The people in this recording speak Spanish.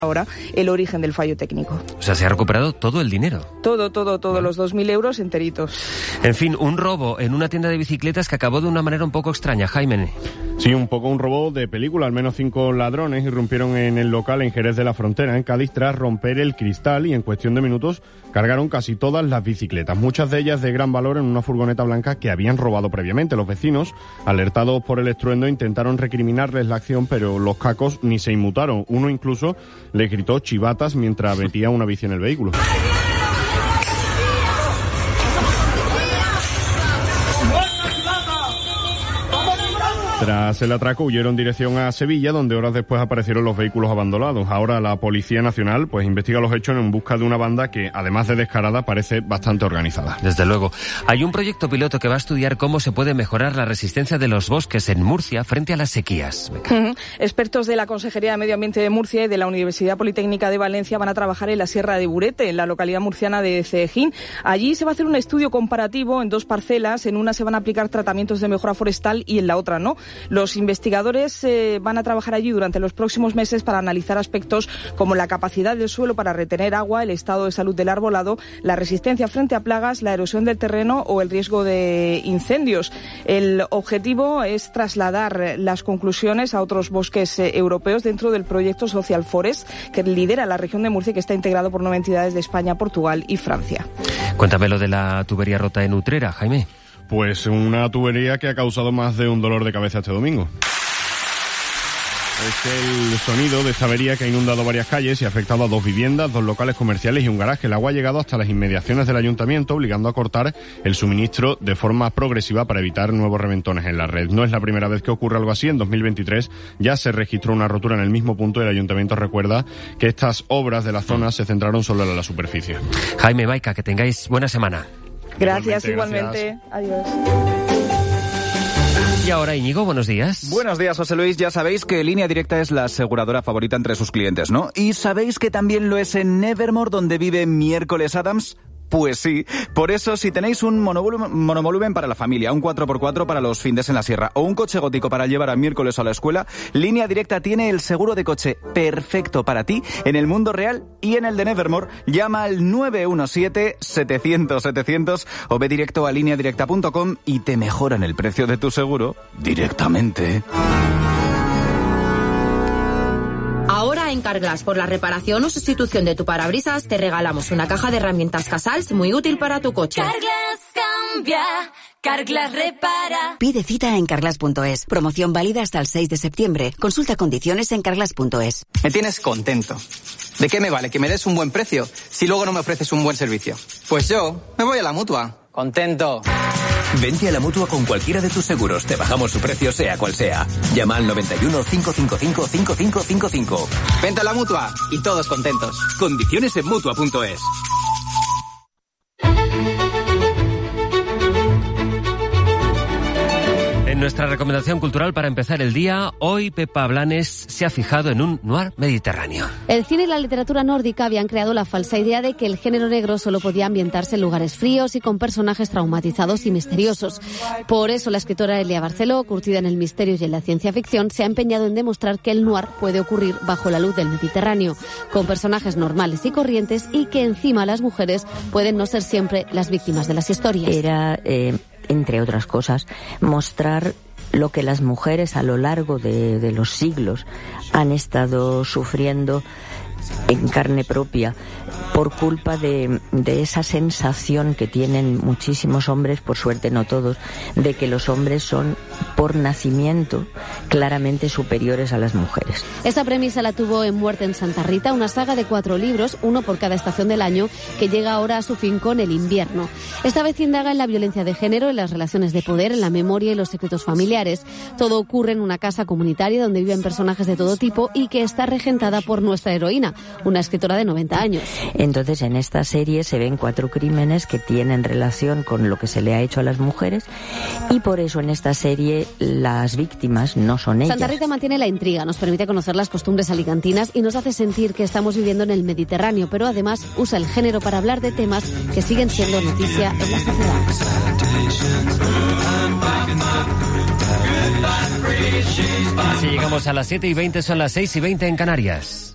ahora el origen del fallo técnico. O sea, se ha recuperado todo el dinero. Todo, los 2.000 euros enteritos. En fin, un robo en una tienda de bicicletas que acabó de una manera un poco extraña, Jaime. Sí, un poco un robo de película. Al menos 5 ladrones irrumpieron en el local en Jerez de la Frontera, en Cádiz, tras romper el cristal y en cuestión de minutos cargaron casi todas las bicicletas, muchas de ellas de gran valor, en una furgoneta blanca que habían robado previamente. Los vecinos, alertados por el estruendo, intentaron recriminarles la acción, pero los cacos ni se inmutaron. Uno incluso les gritó chivatas mientras metía una bici en el vehículo. Tras el atraco huyeron dirección a Sevilla, donde horas después aparecieron los vehículos abandonados. Ahora la Policía Nacional investiga los hechos en busca de una banda que, además de descarada, parece bastante organizada. Desde luego. Hay un proyecto piloto que va a estudiar cómo se puede mejorar la resistencia de los bosques en Murcia frente a las sequías. Expertos de la Consejería de Medio Ambiente de Murcia y de la Universidad Politécnica de Valencia van a trabajar en la Sierra de Burete, en la localidad murciana de Cejín. Allí se va a hacer un estudio comparativo en 2 parcelas. En una se van a aplicar tratamientos de mejora forestal y en la otra no. Los investigadores van a trabajar allí durante los próximos meses para analizar aspectos como la capacidad del suelo para retener agua, el estado de salud del arbolado, la resistencia frente a plagas, la erosión del terreno o el riesgo de incendios. El objetivo es trasladar las conclusiones a otros bosques europeos dentro del proyecto Social Forest que lidera la región de Murcia y que está integrado por 9 entidades de España, Portugal y Francia. Cuéntame lo de la tubería rota en Utrera, Jaime. Pues una tubería que ha causado más de un dolor de cabeza este domingo. Es el sonido de esta avería que ha inundado varias calles y ha afectado a 2 viviendas, 2 locales comerciales y un garaje. El agua ha llegado hasta las inmediaciones del ayuntamiento, obligando a cortar el suministro de forma progresiva para evitar nuevos reventones en la red. No es la primera vez que ocurre algo así. En 2023 ya se registró una rotura en el mismo punto y el ayuntamiento recuerda que estas obras de la zona se centraron solo en la superficie. Jaime, Maica, que tengáis buena semana. Gracias, igualmente. Adiós. Y ahora, Íñigo, buenos días. Buenos días, José Luis. Ya sabéis que Línea Directa es la aseguradora favorita entre sus clientes, ¿no? Y sabéis que también lo es en Nevermore, donde vive Miércoles Adams. Pues sí, por eso si tenéis un monovolumen para la familia, un 4x4 para los findes en la sierra o un coche gótico para llevar a Miércoles a la escuela, Línea Directa tiene el seguro de coche perfecto para ti en el mundo real y en el de Nevermore. Llama al 917-700-700 o ve directo a lineadirecta.com y te mejoran el precio de tu seguro directamente. Ahora en Carglass, por la reparación o sustitución de tu parabrisas, te regalamos una caja de herramientas Casals muy útil para tu coche. Carglass cambia, Carglass repara. Pide cita en carglass.es. Promoción válida hasta el 6 de septiembre. Consulta condiciones en carglass.es. Me tienes contento. ¿De qué me vale que me des un buen precio si luego no me ofreces un buen servicio? Pues yo me voy a la Mutua. Contento. Vente a la Mutua con cualquiera de tus seguros. Te bajamos su precio sea cual sea. Llama al 91 555 5555. Vente a la Mutua y todos contentos. Condiciones en Mutua.es. En nuestra recomendación cultural para empezar el día, hoy Pepa Blanes se ha fijado en un noir mediterráneo. El cine y la literatura nórdica habían creado la falsa idea de que el género negro solo podía ambientarse en lugares fríos y con personajes traumatizados y misteriosos. Por eso la escritora Elia Barceló, curtida en el misterio y en la ciencia ficción, se ha empeñado en demostrar que el noir puede ocurrir bajo la luz del Mediterráneo, con personajes normales y corrientes y que encima las mujeres pueden no ser siempre las víctimas de las historias. Era, entre otras cosas, mostrar lo que las mujeres a lo largo de los siglos han estado sufriendo en carne propia por culpa de esa sensación que tienen muchísimos hombres, por suerte no todos, de que los hombres son por nacimiento claramente superiores a las mujeres. Esa premisa la tuvo en Muerte en Santa Rita, una saga de 4 libros, uno por cada estación del año, que llega ahora a su fin con el invierno. Esta vez indaga en la violencia de género, en las relaciones de poder, en la memoria y los secretos familiares. Todo ocurre en una casa comunitaria donde viven personajes de todo tipo y que está regentada por nuestra heroína, una escritora de 90 años. Entonces, en esta serie se ven 4 crímenes que tienen relación con lo que se le ha hecho a las mujeres y por eso en esta serie las víctimas no son ellas. Santa Rita mantiene la intriga, nos permite conocer las costumbres alicantinas y nos hace sentir que estamos viviendo en el Mediterráneo, pero además usa el género para hablar de temas que siguen siendo noticia en la sociedad. Así llegamos a las 7:20, son las 6:20 en Canarias.